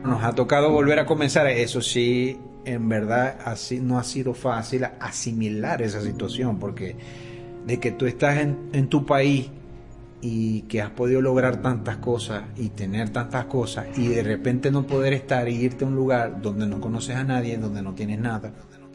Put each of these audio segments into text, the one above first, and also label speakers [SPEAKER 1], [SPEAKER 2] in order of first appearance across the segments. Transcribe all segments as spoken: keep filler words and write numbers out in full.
[SPEAKER 1] Nos ha tocado volver a comenzar, eso sí, en verdad así no ha sido fácil asimilar esa situación, porque de que tú estás en, en tu país y que has podido lograr tantas cosas y tener tantas cosas y de repente no poder estar y irte a un lugar donde no conoces a nadie, donde no tienes nada.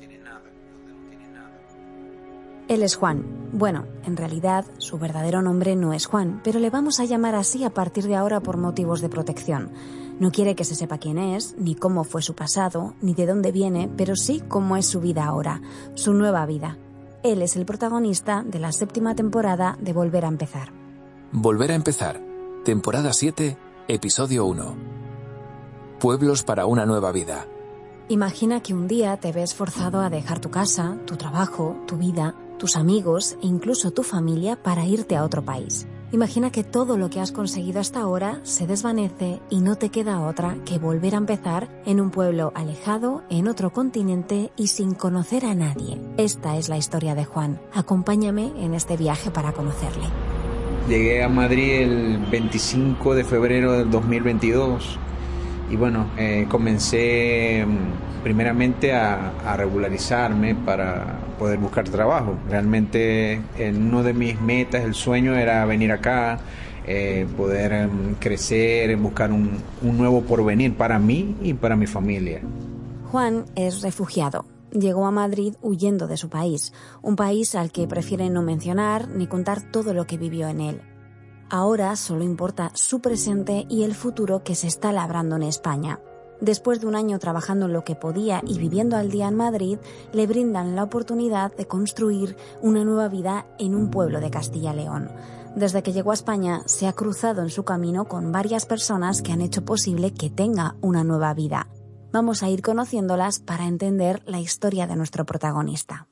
[SPEAKER 2] Él es Juan. Bueno, en realidad su verdadero nombre no es Juan, pero le vamos a llamar así a partir de ahora por motivos de protección. No quiere que se sepa quién es, ni cómo fue su pasado, ni de dónde viene, pero sí cómo es su vida ahora, su nueva vida. Él es el protagonista de la séptima temporada de Volver a empezar.
[SPEAKER 3] Volver a empezar, temporada siete, episodio uno. Pueblos para una nueva vida.
[SPEAKER 2] Imagina que un día te ves forzado a dejar tu casa, tu trabajo, tu vida, tus amigos e incluso tu familia para irte a otro país. Imagina que todo lo que has conseguido hasta ahora se desvanece y no te queda otra que volver a empezar en un pueblo alejado, en otro continente y sin conocer a nadie. Esta es la historia de Juan. Acompáñame en este viaje para conocerle.
[SPEAKER 1] Llegué a Madrid el veinticinco de febrero del dos mil veintidós y bueno, eh, comencé primeramente a, a regularizarme para poder buscar trabajo. Realmente eh, uno de mis metas, el sueño era venir acá, eh, poder eh, crecer, buscar un, un nuevo porvenir para mí y para mi familia.
[SPEAKER 2] Juan es refugiado. Llegó a Madrid huyendo de su país, un país al que prefiere no mencionar ni contar todo lo que vivió en él. Ahora solo importa su presente y el futuro que se está labrando en España. Después de un año trabajando en lo que podía y viviendo al día en Madrid, le brindan la oportunidad de construir una nueva vida en un pueblo de Castilla y León. Desde que llegó a España, se ha cruzado en su camino con varias personas que han hecho posible que tenga una nueva vida. Vamos a ir conociéndolas para entender la historia de nuestro protagonista.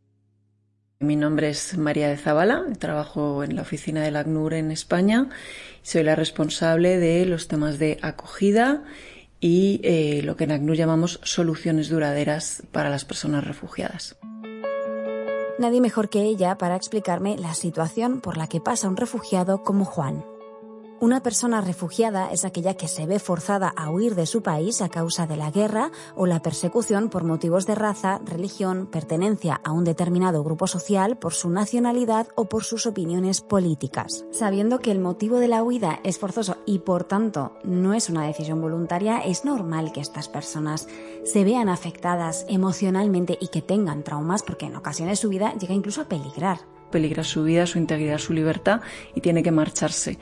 [SPEAKER 4] Mi nombre es María de Zabala, trabajo en la oficina del ACNUR en España. Soy la responsable de los temas de acogida y eh, lo que en ACNUR llamamos soluciones duraderas para las personas refugiadas.
[SPEAKER 2] Nadie mejor que ella para explicarme la situación por la que pasa un refugiado como Juan. Una persona refugiada es aquella que se ve forzada a huir de su país a causa de la guerra o la persecución por motivos de raza, religión, pertenencia a un determinado grupo social, por su nacionalidad o por sus opiniones políticas. Sabiendo que el motivo de la huida es forzoso y por tanto no es una decisión voluntaria, es normal que estas personas se vean afectadas emocionalmente y que tengan traumas, porque en ocasiones su vida llega incluso a peligrar.
[SPEAKER 4] Peligra su vida, su integridad, su libertad y tiene que marcharse.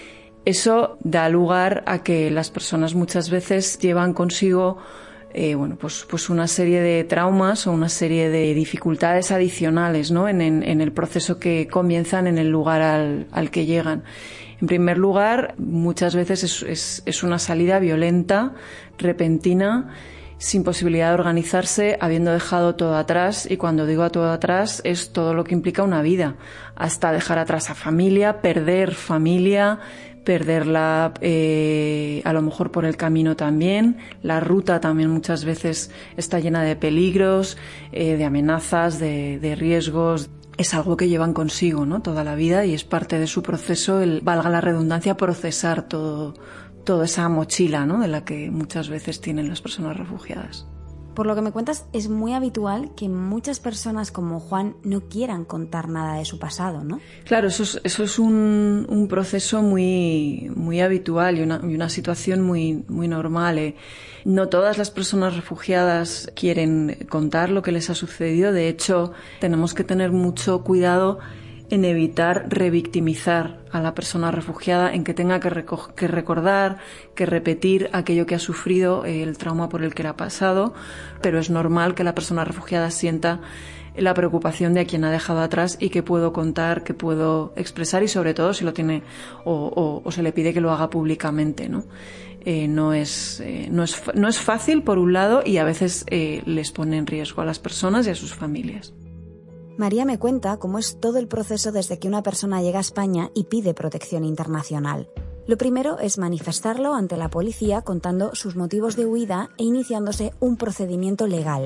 [SPEAKER 4] Eso da lugar a que las personas muchas veces llevan consigo eh, bueno, pues, pues una serie de traumas o una serie de dificultades adicionales, ¿no? en, en, en el proceso que comienzan en el lugar al, al que llegan. En primer lugar, muchas veces es, es, es una salida violenta, repentina, sin posibilidad de organizarse, habiendo dejado todo atrás, y cuando digo a todo atrás es todo lo que implica una vida, hasta dejar atrás a familia, perder familia, perderla eh, a lo mejor por el camino también. La ruta también muchas veces está llena de peligros, eh, de amenazas, de, de riesgos. Es algo que llevan consigo, ¿no? Toda la vida, y es parte de su proceso, el, valga la redundancia, procesar todo, toda esa mochila, ¿no? De la que muchas veces tienen las personas refugiadas.
[SPEAKER 2] Por lo que me cuentas, es muy habitual que muchas personas como Juan no quieran contar nada de su pasado, ¿no?
[SPEAKER 4] Claro, eso es, eso es un, un proceso muy, muy habitual y una, y una situación muy, muy normal. Eh. No todas las personas refugiadas quieren contar lo que les ha sucedido. De hecho, tenemos que tener mucho cuidado en evitar revictimizar a la persona refugiada, en que tenga que, reco- que recordar, que repetir aquello que ha sufrido, eh, el trauma por el que le ha pasado, pero es normal que la persona refugiada sienta la preocupación de a quien ha dejado atrás y que puedo contar, que puedo expresar, y sobre todo si lo tiene o, o, o se le pide que lo haga públicamente, ¿no? Eh, no es, eh, no es, no es fácil por un lado, y a veces eh, les pone en riesgo a las personas y a sus familias.
[SPEAKER 2] María me cuenta cómo es todo el proceso desde que una persona llega a España y pide protección internacional. Lo primero es manifestarlo ante la policía contando sus motivos de huida e iniciándose un procedimiento legal.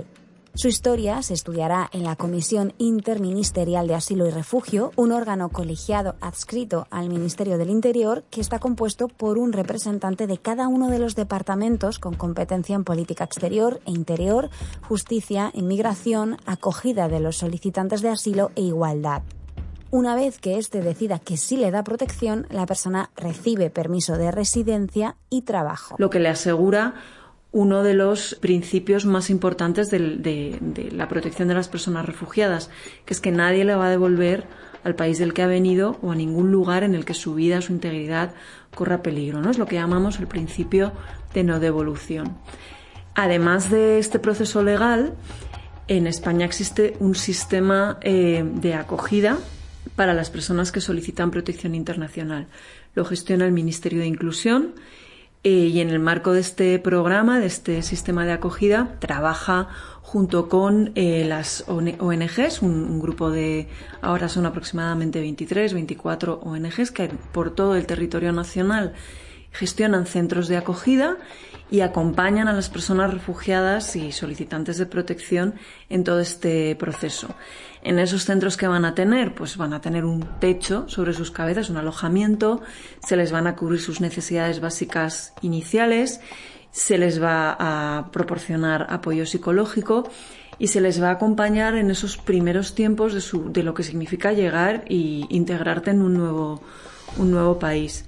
[SPEAKER 2] Su historia se estudiará en la Comisión Interministerial de Asilo y Refugio, un órgano colegiado adscrito al Ministerio del Interior que está compuesto por un representante de cada uno de los departamentos con competencia en política exterior e interior, justicia, inmigración, acogida de los solicitantes de asilo e igualdad. Una vez que éste decida que sí le da protección, la persona recibe permiso de residencia y trabajo.
[SPEAKER 4] Lo que le asegura uno de los principios más importantes de, de, de la protección de las personas refugiadas, que es que nadie le va a devolver al país del que ha venido o a ningún lugar en el que su vida, su integridad corra peligro, ¿no? Es lo que llamamos el principio de no devolución. Además de este proceso legal, en España existe un sistema eh, de acogida para las personas que solicitan protección internacional. Lo gestiona el Ministerio de Inclusión. Eh, y en el marco de este programa, de este sistema de acogida, trabaja junto con eh, las O N Ges, un, un grupo de, ahora son aproximadamente veintitrés, veinticuatro O N Ges que por todo el territorio nacional gestionan centros de acogida y acompañan a las personas refugiadas y solicitantes de protección en todo este proceso. En esos centros que van a tener, pues van a tener un techo sobre sus cabezas, un alojamiento, se les van a cubrir sus necesidades básicas iniciales, se les va a proporcionar apoyo psicológico y se les va a acompañar en esos primeros tiempos de, su, de lo que significa llegar e integrarte en un nuevo, un nuevo país.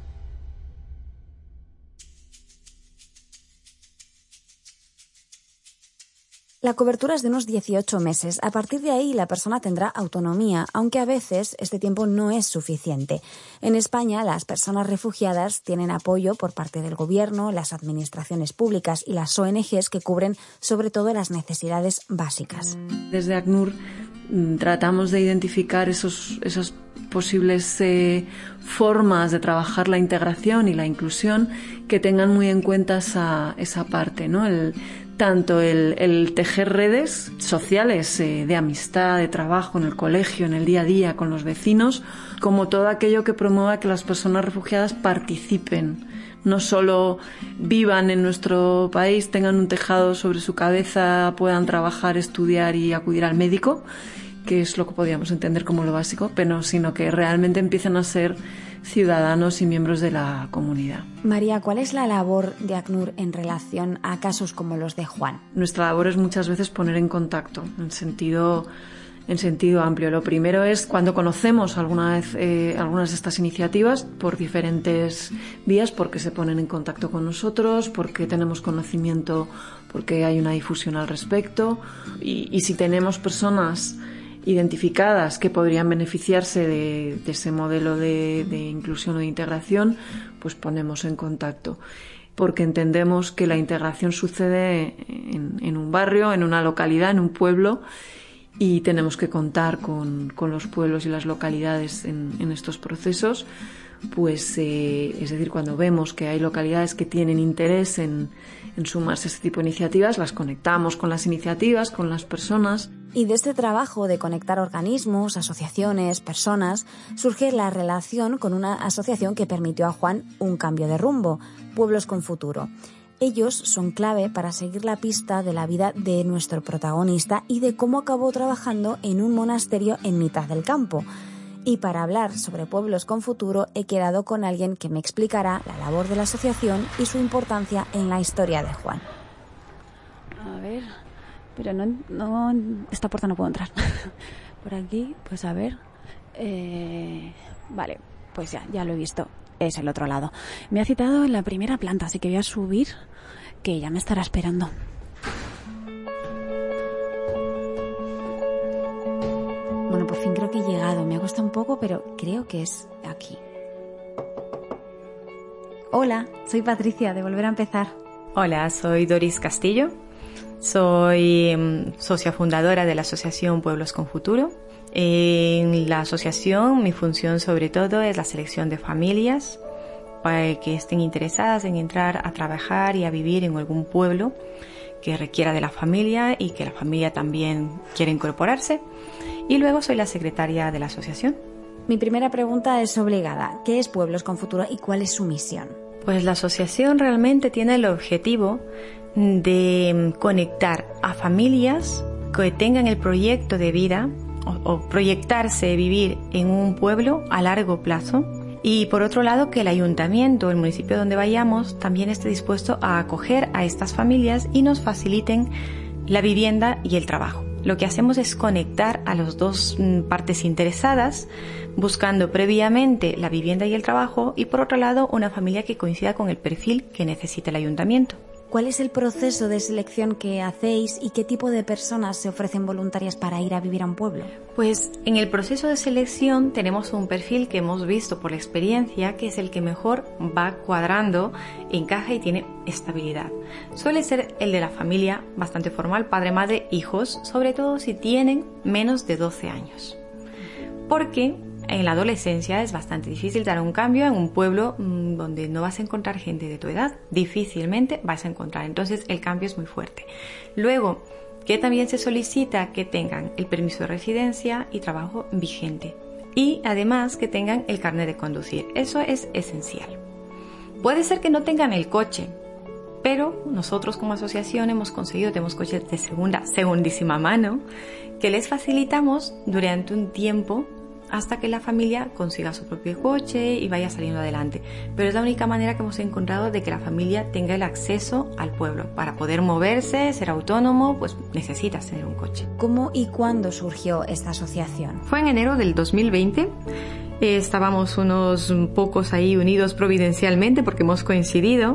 [SPEAKER 2] La cobertura es de unos dieciocho meses. A partir de ahí, la persona tendrá autonomía, aunque a veces este tiempo no es suficiente. En España, las personas refugiadas tienen apoyo por parte del Gobierno, las administraciones públicas y las O N Ges que cubren sobre todo las necesidades básicas.
[SPEAKER 4] Desde ACNUR tratamos de identificar esos, esas posibles eh, formas de trabajar la integración y la inclusión que tengan muy en cuenta esa, esa parte, ¿no? El, tanto el, el tejer redes sociales eh, de amistad, de trabajo en el colegio, en el día a día con los vecinos, como todo aquello que promueva que las personas refugiadas participen, no solo vivan en nuestro país, tengan un tejado sobre su cabeza, puedan trabajar, estudiar y acudir al médico, que es lo que podríamos entender como lo básico, pero sino que realmente empiecen a ser ciudadanos y miembros de la comunidad.
[SPEAKER 2] María, ¿cuál es la labor de ACNUR en relación a casos como los de Juan?
[SPEAKER 4] Nuestra labor es muchas veces poner en contacto, en sentido, en sentido amplio. Lo primero es cuando conocemos alguna vez eh, algunas de estas iniciativas por diferentes vías, porque se ponen en contacto con nosotros, porque tenemos conocimiento, porque hay una difusión al respecto, y, y si tenemos personas identificadas que podrían beneficiarse de, de ese modelo de, de inclusión o de integración, pues ponemos en contacto, porque entendemos que la integración sucede en, en un barrio, en una localidad, en un pueblo, y tenemos que contar con, con los pueblos y las localidades en, en estos procesos. Pues eh, es decir, cuando vemos que hay localidades que tienen interés en, en sumarse a este tipo de iniciativas, las conectamos con las iniciativas, con las personas.
[SPEAKER 2] Y de este trabajo de conectar organismos, asociaciones, personas, surge la relación con una asociación que permitió a Juan un cambio de rumbo, Pueblos con Futuro. Ellos son clave para seguir la pista de la vida de nuestro protagonista y de cómo acabó trabajando en un monasterio en mitad del campo. Y para hablar sobre Pueblos con Futuro he quedado con alguien que me explicará la labor de la asociación y su importancia en la historia de Juan.
[SPEAKER 5] A ver, pero no, no esta puerta no puedo entrar. Por aquí, pues a ver. Eh, vale, pues ya, ya lo he visto. Es el otro lado. Me ha citado en la primera planta, así que voy a subir, que ya me estará esperando.
[SPEAKER 2] Bueno, por fin creo que he llegado. Me ha costado un poco, pero creo que es aquí. Hola, soy Patricia, de Volver a Empezar.
[SPEAKER 6] Hola, soy Doris Castillo. Soy um, socia fundadora de la Asociación Pueblos con Futuro. En la asociación, mi función sobre todo es la selección de familias para que estén interesadas en entrar a trabajar y a vivir en algún pueblo que requiera de la familia y que la familia también quiera incorporarse. Y luego soy la secretaria de la asociación.
[SPEAKER 2] Mi primera pregunta es obligada. ¿Qué es Pueblos con Futuro y cuál es su misión?
[SPEAKER 6] Pues la asociación realmente tiene el objetivo de conectar a familias que tengan el proyecto de vida o, o proyectarse vivir en un pueblo a largo plazo. Y por otro lado, que el ayuntamiento, el municipio donde vayamos, también esté dispuesto a acoger a estas familias y nos faciliten la vivienda y el trabajo. Lo que hacemos es conectar a las dos partes interesadas, buscando previamente la vivienda y el trabajo, y por otro lado, una familia que coincida con el perfil que necesita el ayuntamiento.
[SPEAKER 2] ¿Cuál es el proceso de selección que hacéis y qué tipo de personas se ofrecen voluntarias para ir a vivir a un pueblo?
[SPEAKER 6] Pues en el proceso de selección tenemos un perfil que hemos visto por la experiencia, que es el que mejor va cuadrando, encaja y tiene estabilidad. Suele ser el de la familia bastante formal, padre, madre, hijos, sobre todo si tienen menos de doce años. Porque en la adolescencia es bastante difícil dar un cambio en un pueblo mmm, donde no vas a encontrar gente de tu edad. Difícilmente vas a encontrar. Entonces el cambio es muy fuerte. Luego, que también se solicita que tengan el permiso de residencia y trabajo vigente. Y además que tengan el carnet de conducir. Eso es esencial. Puede ser que no tengan el coche, pero nosotros como asociación hemos conseguido, tenemos coches de segunda, segundísima mano, que les facilitamos durante un tiempo hasta que la familia consiga su propio coche y vaya saliendo adelante. Pero es la única manera que hemos encontrado de que la familia tenga el acceso al pueblo. Para poder moverse, ser autónomo, pues necesitas tener un coche.
[SPEAKER 2] ¿Cómo y cuándo surgió esta asociación?
[SPEAKER 6] Fue en enero del dos mil veinte. Eh, estábamos unos pocos ahí unidos providencialmente porque hemos coincidido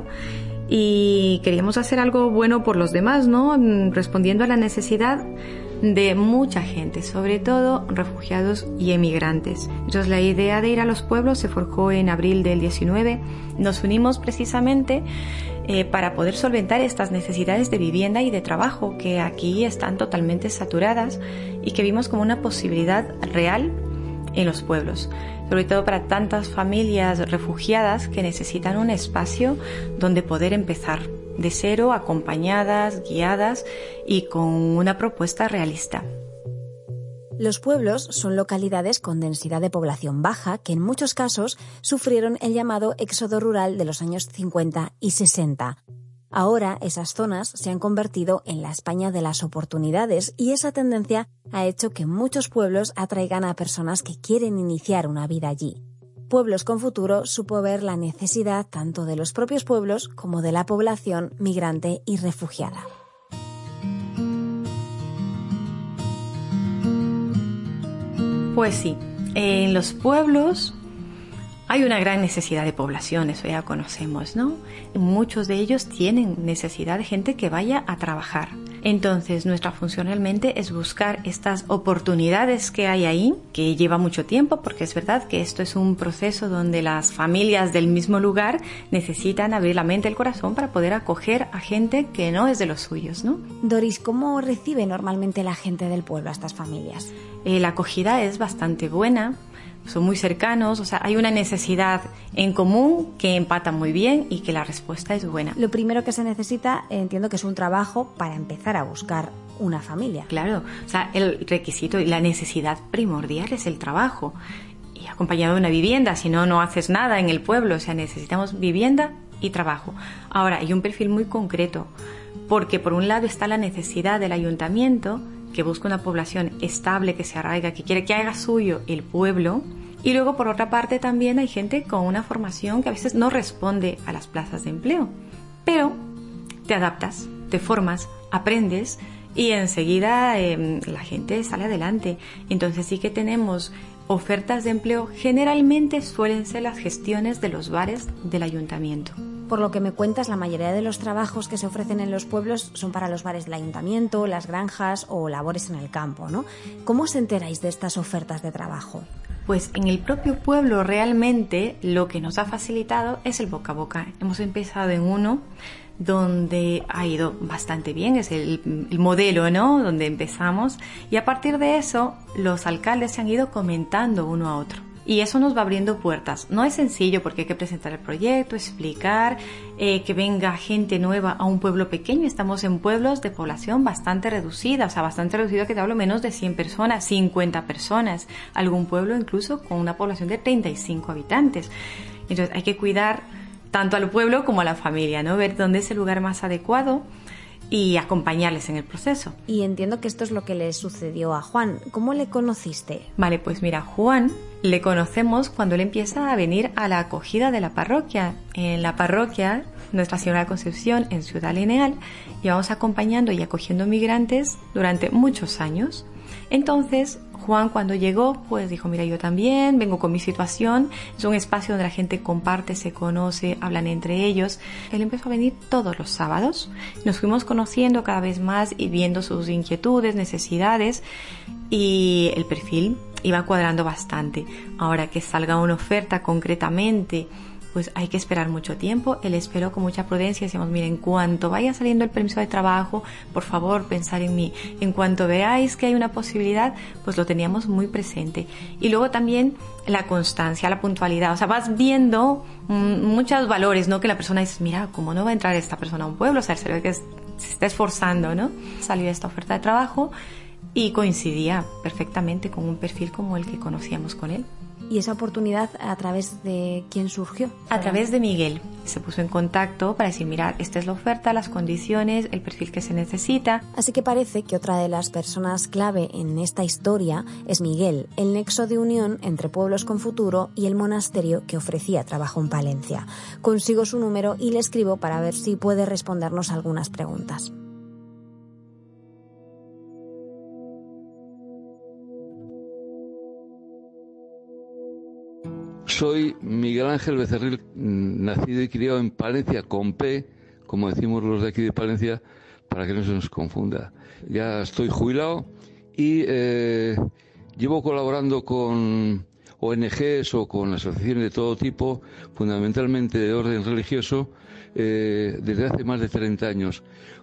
[SPEAKER 6] y queríamos hacer algo bueno por los demás, ¿no? Respondiendo a la necesidad de mucha gente, sobre todo refugiados y emigrantes. Entonces la idea de ir a los pueblos se forjó en abril del diecinueve. Nos unimos precisamente eh, para poder solventar estas necesidades de vivienda y de trabajo que aquí están totalmente saturadas y que vimos como una posibilidad real en los pueblos, sobre todo para tantas familias refugiadas que necesitan un espacio donde poder empezar de cero, acompañadas, guiadas y con una propuesta realista.
[SPEAKER 2] Los pueblos son localidades con densidad de población baja que en muchos casos sufrieron el llamado éxodo rural de los años cincuenta y sesenta. Ahora esas zonas se han convertido en la España de las oportunidades y esa tendencia ha hecho que muchos pueblos atraigan a personas que quieren iniciar una vida allí. Pueblos con Futuro supo ver la necesidad tanto de los propios pueblos como de la población migrante y refugiada.
[SPEAKER 6] Pues sí, en los pueblos hay una gran necesidad de población, eso ya conocemos, ¿no? Muchos de ellos tienen necesidad de gente que vaya a trabajar. Entonces, nuestra función realmente es buscar estas oportunidades que hay ahí, que lleva mucho tiempo, porque es verdad que esto es un proceso donde las familias del mismo lugar necesitan abrir la mente y el corazón para poder acoger a gente que no es de los suyos, ¿no?
[SPEAKER 2] Doris, ¿cómo recibe normalmente la gente del pueblo a estas familias?
[SPEAKER 6] Eh, la acogida es bastante buena. Son muy cercanos, o sea, hay una necesidad en común que empata muy bien y que la respuesta es buena.
[SPEAKER 2] Lo primero que se necesita, entiendo que es un trabajo para empezar a buscar una familia.
[SPEAKER 6] Claro, o sea, el requisito y la necesidad primordial es el trabajo y acompañado de una vivienda, si no, no haces nada en el pueblo, o sea, necesitamos vivienda y trabajo. Ahora, hay un perfil muy concreto, porque por un lado está la necesidad del ayuntamiento, que busca una población estable, que se arraiga, que quiere que haga suyo el pueblo. Y luego, por otra parte, también hay gente con una formación que a veces no responde a las plazas de empleo. Pero te adaptas, te formas, aprendes y enseguida eh, la gente sale adelante. Entonces sí que tenemos ofertas de empleo. Generalmente suelen ser las gestiones de los bares del ayuntamiento.
[SPEAKER 2] Por lo que me cuentas, la mayoría de los trabajos que se ofrecen en los pueblos son para los bares del ayuntamiento, las granjas o labores en el campo, ¿no? ¿Cómo os enteráis de estas ofertas de trabajo?
[SPEAKER 6] Pues en el propio pueblo realmente lo que nos ha facilitado es el boca a boca. Hemos empezado en uno donde ha ido bastante bien, es el, el modelo, ¿no?, donde empezamos, y a partir de eso los alcaldes se han ido comentando uno a otro. Y eso nos va abriendo puertas. No es sencillo porque hay que presentar el proyecto, explicar, eh, que venga gente nueva a un pueblo pequeño. Estamos en pueblos de población bastante reducida, o sea, bastante reducida, que te hablo menos de cien personas, cincuenta personas. Algún pueblo incluso con una población de treinta y cinco habitantes. Entonces hay que cuidar tanto al pueblo como a la familia, ¿no? Ver dónde es el lugar más adecuado. y acompañarles en el proceso.
[SPEAKER 2] Y entiendo que esto es lo que le sucedió a Juan. ¿Cómo le conociste?
[SPEAKER 6] Vale, pues mira, Juan le conocemos cuando él empieza a venir a la acogida de la parroquia. En la parroquia Nuestra Señora de la Concepción, en Ciudad Lineal, llevamos acompañando y acogiendo migrantes durante muchos años. Entonces, Juan cuando llegó, pues dijo, mira, yo también vengo con mi situación. Es un espacio donde la gente comparte, se conoce, hablan entre ellos. Él empezó a venir todos los sábados. Nos fuimos conociendo cada vez más y viendo sus inquietudes, necesidades, y el perfil iba cuadrando bastante. Ahora que salga una oferta concretamente, pues hay que esperar mucho tiempo. Él esperó con mucha prudencia. Decíamos, mira, en cuanto vaya saliendo el permiso de trabajo, por favor, pensar en mí. En cuanto veáis que hay una posibilidad, pues lo teníamos muy presente. Y luego también la constancia, la puntualidad. O sea, vas viendo mmm, muchos valores, ¿no? Que la persona dice, mira, ¿cómo no va a entrar esta persona a un pueblo? O sea, se ve que se está esforzando, ¿no? Salió esta oferta de trabajo y coincidía perfectamente con un perfil como el que conocíamos con él.
[SPEAKER 2] ¿Y esa oportunidad a través de quién surgió?
[SPEAKER 6] A través de Miguel. Se puso en contacto para decir, mirad, esta es la oferta, las condiciones, el perfil que se necesita.
[SPEAKER 2] Así que parece que otra de las personas clave en esta historia es Miguel, el nexo de unión entre Pueblos con Futuro y el monasterio que ofrecía trabajo en Palencia. Consigo su número y le escribo para ver si puede respondernos algunas preguntas.
[SPEAKER 7] Soy Miguel Ángel Becerril, nacido y criado en Palencia, con P, como decimos los de aquí de Palencia, para que no se nos confunda. Ya estoy jubilado y eh, llevo colaborando con O N Ges o con asociaciones de todo tipo, fundamentalmente de orden religioso, eh, desde hace más de treinta años,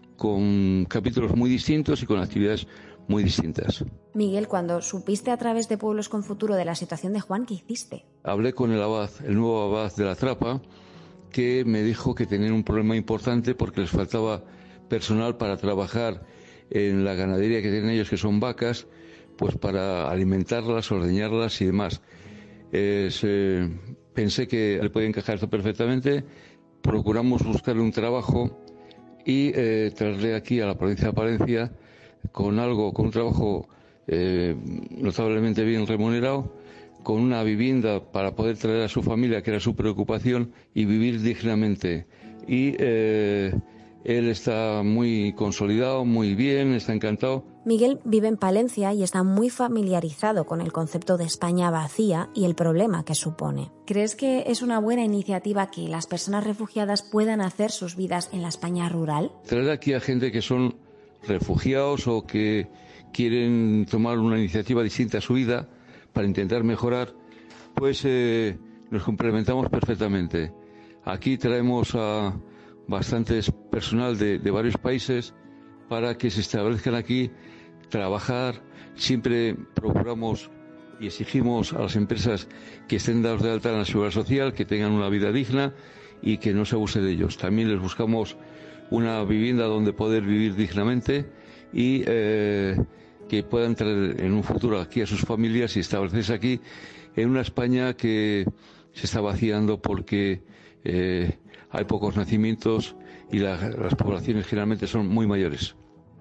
[SPEAKER 7] con capítulos muy distintos y con actividades muy distintas.
[SPEAKER 2] Miguel, cuando supiste a través de Pueblos con Futuro de la situación de Juan, ¿qué hiciste?
[SPEAKER 7] Hablé con el abad, el nuevo abad de La Trapa, que me dijo que tenían un problema importante porque les faltaba personal para trabajar en la ganadería que tienen ellos, que son vacas, pues para alimentarlas, ordeñarlas y demás. Eh, se, pensé que le podía encajar esto perfectamente. Procuramos buscarle un trabajo y eh, traerle aquí a la provincia de Palencia con algo, con un trabajo eh, notablemente bien remunerado, con una vivienda para poder traer a su familia, que era su preocupación, y vivir dignamente. Y eh, él está muy consolidado, muy bien, está encantado.
[SPEAKER 2] Miguel vive en Palencia y está muy familiarizado con el concepto de España vacía y el problema que supone. ¿Crees que es una buena iniciativa que las personas refugiadas puedan hacer sus vidas en la España rural?
[SPEAKER 7] Traer aquí a gente que son refugiados o que quieren tomar una iniciativa distinta a su vida para intentar mejorar, pues eh, nos complementamos perfectamente. Aquí traemos a bastantes personal de, de varios países para que se establezcan aquí, trabajar. Siempre procuramos y exigimos a las empresas que estén dados de alta en la seguridad social, que tengan una vida digna y que no se abuse de ellos. También les buscamos una vivienda donde poder vivir dignamente y eh, que puedan traer en un futuro aquí a sus familias y establecerse aquí en una España que se está vaciando porque eh, hay pocos nacimientos y la, las poblaciones generalmente son muy mayores.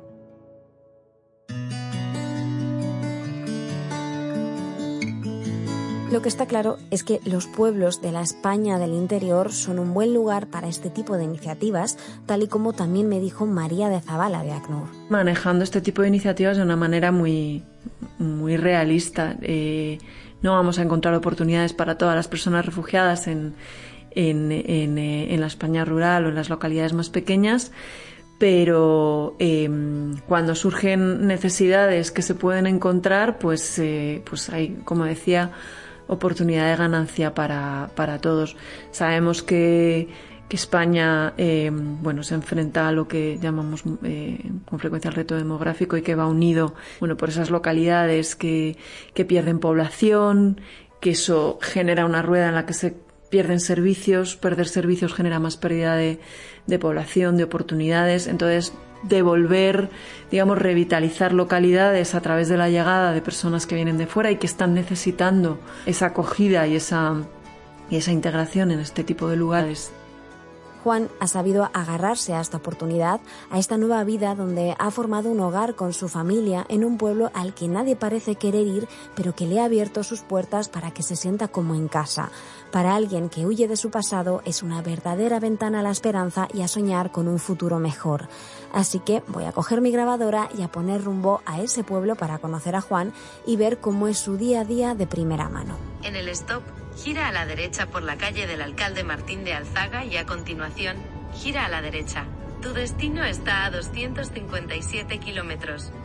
[SPEAKER 2] Lo que está claro es que los pueblos de la España del interior son un buen lugar para este tipo de iniciativas, tal y como también me dijo María de Zabala de ACNUR.
[SPEAKER 4] Manejando este tipo de iniciativas de una manera muy, muy realista. Eh, no vamos a encontrar oportunidades para todas las personas refugiadas en, en, en, en la España rural o en las localidades más pequeñas, pero eh, cuando surgen necesidades que se pueden encontrar, pues, eh, pues hay, como decía, oportunidad de ganancia para, para todos. Sabemos que, que España eh, bueno, se enfrenta a lo que llamamos eh, con frecuencia el reto demográfico y que va unido bueno, por esas localidades que, que pierden población, que eso genera una rueda en la que se pierden servicios, perder servicios genera más pérdida de, de población, de oportunidades. Entonces, devolver, digamos, revitalizar localidades a través de la llegada de personas que vienen de fuera y que están necesitando esa acogida y esa, y esa integración en este tipo de lugares.
[SPEAKER 2] Juan ha sabido agarrarse a esta oportunidad, a esta nueva vida donde ha formado un hogar con su familia en un pueblo al que nadie parece querer ir, pero que le ha abierto sus puertas para que se sienta como en casa. Para alguien que huye de su pasado es una verdadera ventana a la esperanza y a soñar con un futuro mejor. Así que voy a coger mi grabadora y a poner rumbo a ese pueblo para conocer a Juan y ver cómo es su día a día de primera mano.
[SPEAKER 8] En el stop, gira a la derecha por la calle del Alcalde Martín de Alzaga y a continuación, gira a la derecha. Tu destino está a doscientos cincuenta y siete kilómetros.